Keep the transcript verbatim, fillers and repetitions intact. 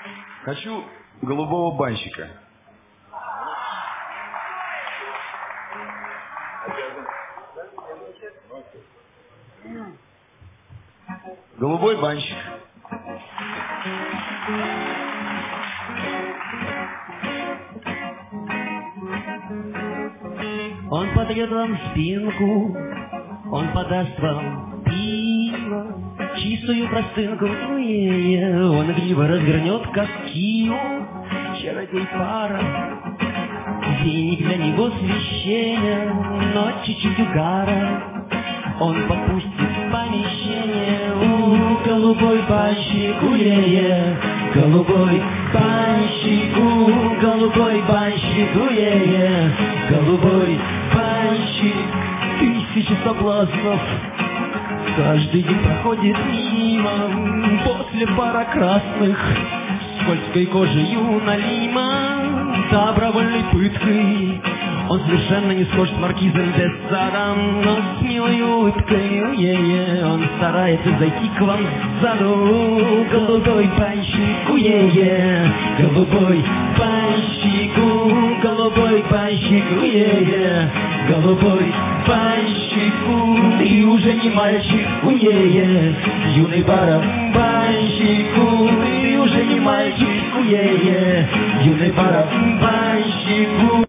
Хочу голубого банщика. Голубой банщик. Он подает вам спинку, он подаст вам пиво, чистую простынку, е-е-е. Он игриво развернет, как кио, чародей пара. Денег для него священен, но чуть-чуть угара. Он попустит в помещение, у, голубой банщик, уе-е. Голубой банщик, у, голубой банщик, уе-е. Голубой банщик, тысячи соблазнов каждый день проходит мимо. После пара красных скользкой кожею налима, добровольной пыткой он совершенно не схож с маркизом де Садом, но с милой улыбкой, е-е, он старается зайти к вам сзаду. Голубой банщик, уе-е. Голубой банщик, у, голубой банщик, уе-е. Голубой банщик, у, ты уже не мальчик, уе-е. Юный барабанщик, у, ты уже не мальчик, уе-е. Юный барабанщик, у.